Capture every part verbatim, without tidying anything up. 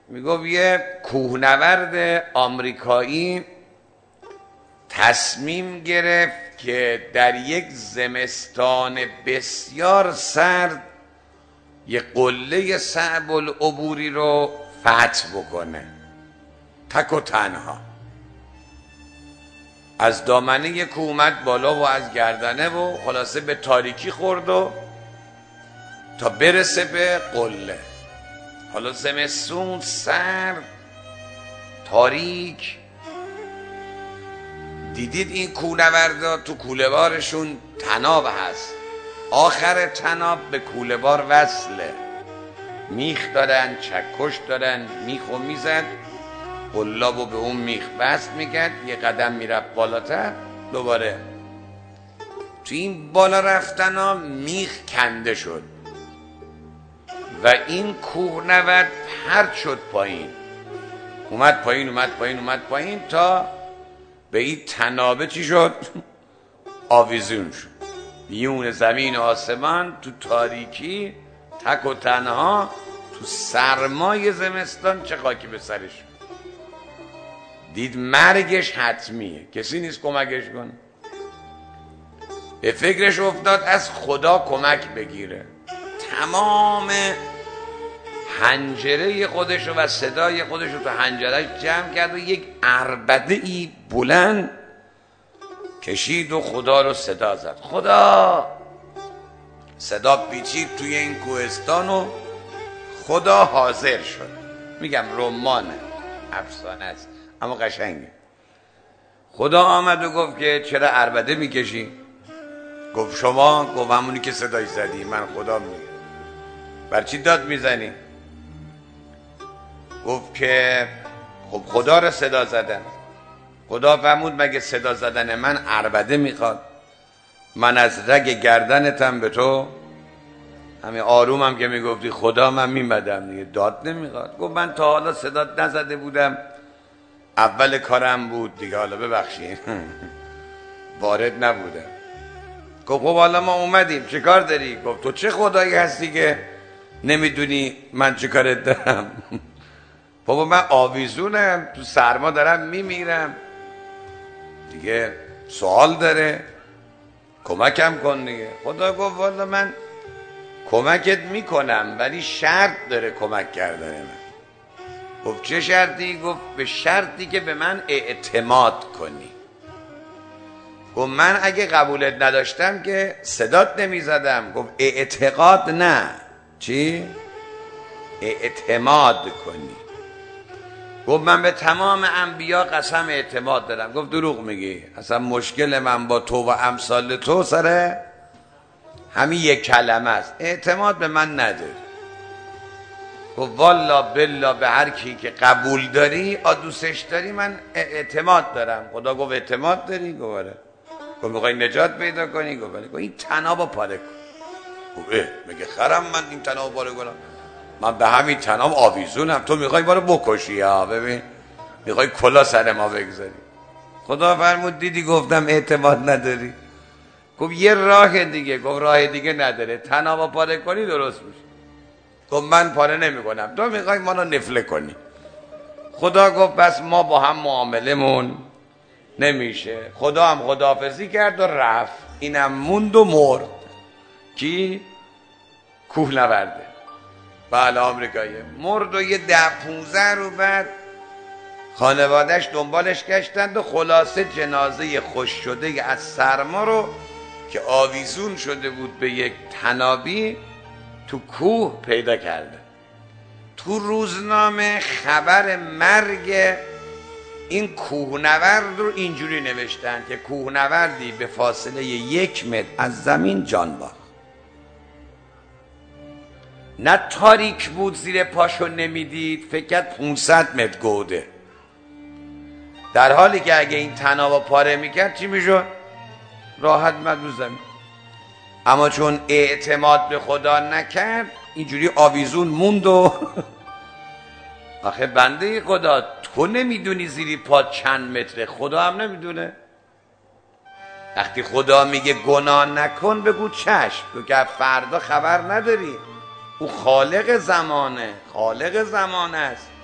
میگفت یه کوهنورد آمریکایی تصمیم گرفت که در یک زمستان بسیار سرد یه قله صعب العبوری رو فتح بکنه، تک و تنها. از دامنه یک کوه اومد بالا و از گردنه و خلاصه به تاریکی خورد و تا برسه به قله. حالا زمستون سرد تاریک. دیدید این کوهنوردا تو کوله‌بارشون طناب هست، آخر طناب به کوله‌بار وصله، میخ دارن، چکش دارن، میخو میزد قلابو به اون میخ بست میکرد، یه قدم میرفت بالاتر، دوباره تو این بالا رفتن ها میخ کنده شد و این کوهنورد پرت شد پایین، اومد پایین اومد پایین اومد پایین تا به این طنابه چی شد؟ آویزون شد. میون زمین و آسمان تو تاریکی تک و تنها تو سرمای زمستان چه خاکی به سرش. دید مرگش حتمیه، کسی نیست کمکش کنه. به فکرش افتاد از خدا کمک بگیره. تمام حنجره خودشو و صدای خودشو تو حنجرهش جمع کرد و یک عربده ای بلند کشید و خدا رو صدا زد. خدا! صدا پیچید توی این کوهستان و خدا حاضر شد. میگم رمانه، افسانه است اما قشنگه. خدا آمد و گفت که چرا عربده میکشی؟ گفت شما؟ گفت همونی که صدای زدی. من خدا میگم. بر چی داد میزنی؟ گفت که خب خدا رو صدا زدن. خدا فرمود مگه صدا زدن من عربده میخواد؟ من از رگ گردنتم به تو همین آرومم که میگفتی خدا من میمدم دیگه، داد نمیخواد. گفت من تا حالا صدا نزده بودم، اول کارم بود دیگه، حالا ببخشید وارد نبودم. گفت خب حالا ما اومدیم چه کار داری؟ گفت تو چه خدایی هستی که نمیدونی من چه کارت دارم؟ بابا من آویزونم، تو سرما دارم میمیرم دیگه، سوال داره، کمکم کن دیگه. خدا گفت والا من کمکت میکنم ولی شرط داره کمک کردن من. گفت چه شرطی؟ گفت به شرطی که به من اعتماد کنی. گفت من اگه قبولت نداشتم که صدات نمیزدم. گفت اعتقاد نه، چی؟ اعتماد کنی. گفت من به تمام انبیا قسم اعتماد دارم. گفت دروغ میگی، اصلا مشکل من با تو و امثال تو سره همین یک کلمه است، اعتماد به من نداری. گفت والا بالله به هر کی که قبول داری آ دوستش داری من اعتماد دارم. خدا گفت اعتماد داری؟ گفت آره. گفت میخوای نجات پیدا کنی؟ گفت بله. گفت این طنابو پاره کن. گفت اه مگه خرم من این طنابو پاره کنم؟ من به همین طناب آویزونم، تو میخوای ما رو بکشی؟ ها ببین میخوای کلا سر ما بگذاری. خدا فرمود دیدی گفتم اعتماد نداری؟ گفت یه راه دیگه. گفت راه دیگه نداره، طنابو پاره کنی درست میشه. گفت من پاره نمی کنم، تو میخوای ما رو نفله کنی. خدا گفت بس ما با هم معاملمون نمیشه. خدا هم خداحافظی کرد و رفت. اینم موند و مرد. کی؟ کوهنورده. بله آمریکایی. مرد و یه ده پونزه رو بعد خانوادهش دنبالش گشتند و خلاصه جنازه خوش شده از سرما رو که آویزون شده بود به یک طنابی تو کوه پیدا کرده. تو روزنامه خبر مرگ این کوهنورد رو اینجوری نوشتن که کوهنوردی به فاصله یک متر از زمین جان باخت. نه تاریک بود زیر پاشو نمیدید، فکر کرد پانصد متر گوده، در حالی که اگه این طنابو پاره میکرد چی میشد؟ راحت مد رو زمین. اما چون اعتماد به خدا نکرد اینجوری آویزون موند و آخه بنده خدا تو نمیدونی زیری پا چند متره، خدا هم نمیدونه. وقتی خدا میگه گناه نکن بگو چشم، تو که فردا خبر نداری. او خالق زمانه، خالق زمان است.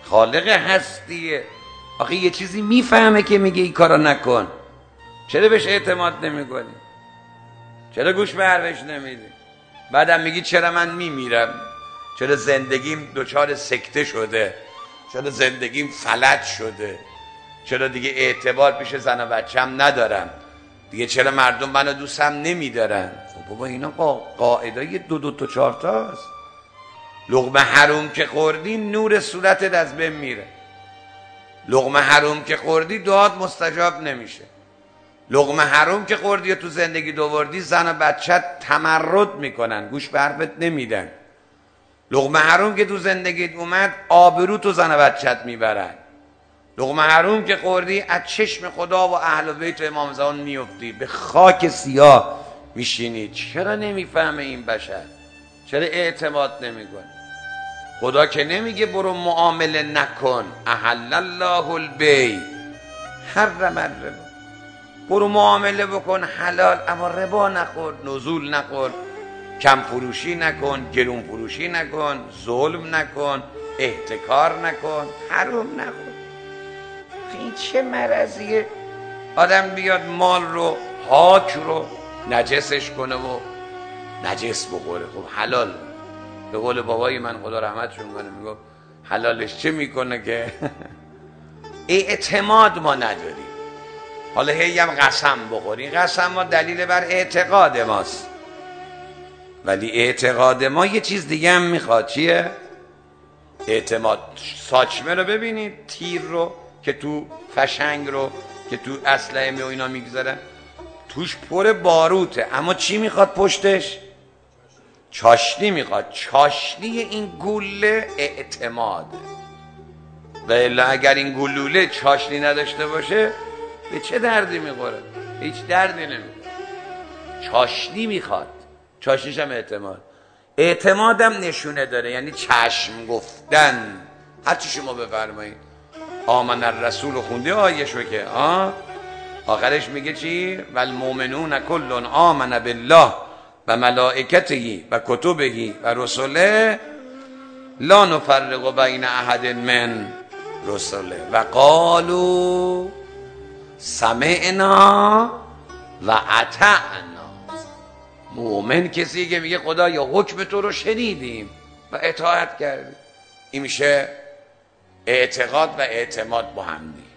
خالق هستیه. آخه یه چیزی میفهمه که میگه این کارو نکن، چرا بهش اعتماد نمیکنی؟ چرا گوش به حرفش نمیدی؟ بعدم میگی چرا من میمیرم، چرا زندگیم دچار سکته شده، چرا زندگیم فلج شده، چرا دیگه اعتبار پیش زن و بچه‌م ندارم دیگه، چرا مردم منو دوستم نمیدارن؟ خب بابا اینا قاعده دو دو تا چهار تاست. لقمه حروم که خوردی نور صورتت از بین میره، لقمه حروم که خوردی دعات مستجاب نمیشه، لقمه حروم که خوردی و تو زندگی دووردی زن و بچت تمرد میکنن، گوش به حرفت نمیدن، لقمه حروم که تو زندگیت اومد آبرو تو زن و بچت میبرن، لقمه حروم که خوردی از چشم خدا و اهل بیت امام زمان میفتی، به خاک سیاه میشینی. چرا نمیفهمه این بشر؟ چرا اعتماد نمیکنه؟ خدا که نمیگه برو معامله نکن، احل الله البیع حرم الربا، برو معامله بکن حلال اما ربا نخور، نزول نخور، کم فروشی نکن، گرون فروشی نکن، ظلم نکن، احتکار نکن، حرام نخور. این چه مرضیه؟ آدم بیاد مال رو پاک رو نجسش کنه و نجس بخوره. خب حلال، به قول بابای من خدا رحمتشون کنه میگفت حلالش چه میکنه که اعتماد ما نداریم. حالا هی هم قسم بخوریم، قسم ما دلیل بر اعتقاد ماست، ولی اعتقاد ما یه چیز دیگه هم میخواد. چیه؟ اعتماد. ساچمه رو ببینید، تیر رو که تو فشنگ رو که تو اسلحه می و اینا میگذارن توش پر باروته، اما چی میخواد پشتش؟ چاشنی میخواد. چاشنی این گوله اعتماده. و الا اگر این گلوله چاشنی نداشته باشه به چه دردی میخوره؟ هیچ دردی نمیخوره. چاشنی میخواد، چاشنیش هم اعتماد. اعتمادم نشونه داره، یعنی چشم گفتن. هرچی شما بفرمایید. آمن الرسول خونده آیه شو که آه؟ آخرش میگه چی؟ والمؤمنون کل آمن بالله و ملائکته و کتبه و رسله لا نفرق بین احد من رسله و قالوا سمعنا و اطعنا. مؤمن کسی که میگه خدا یا حکم تو رو شنیدیم و اطاعت کردیم. این میشه اعتقاد و اعتماد با هم دی.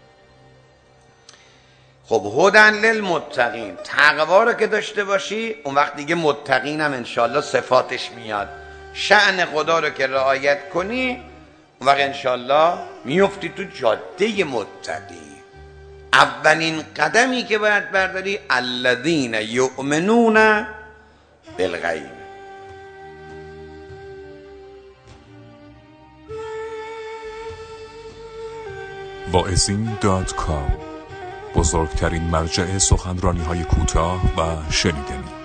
خب هدن للمتقین، تقوا رو که داشته باشی اون وقت دیگه متقین هم انشالله صفاتش میاد. شأن خدا رو که رعایت کنی اون وقت انشالله میفتی تو جاده متقی. اولین قدمی که باید برداری الذین یؤمنون بالغیب. واعظین دات کام، بزرگترین مرجع سخنرانی های کوتاه و شنیدنی.